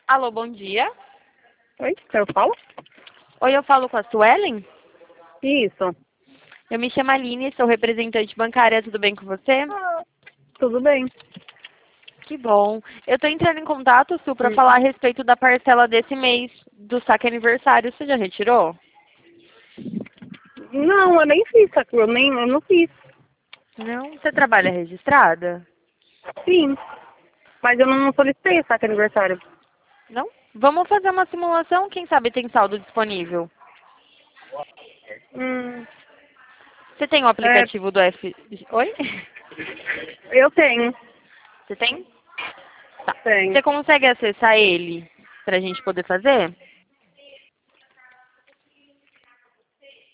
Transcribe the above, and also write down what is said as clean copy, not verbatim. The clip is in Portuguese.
Alô, bom dia. Oi, eu falo? Oi, eu falo com a Suelen? Isso. Eu me chamo Aline, sou representante bancária, tudo bem com você? Tudo bem. Que bom. Eu estou entrando em contato, Su, para Hum. falar a respeito da parcela desse mês do saque aniversário. Você já retirou? Não, eu nem fiz, sabe? Eu não fiz. Não? Você trabalha registrada? Sim. Mas eu não solicitei saque aniversário. Não? Vamos fazer uma simulação, quem sabe tem saldo disponível. Hum, Você tem o é, aplicativo do F... Oi? eu tenho. Você tem? Tá. Tenho. Você consegue acessar ele para a gente poder fazer?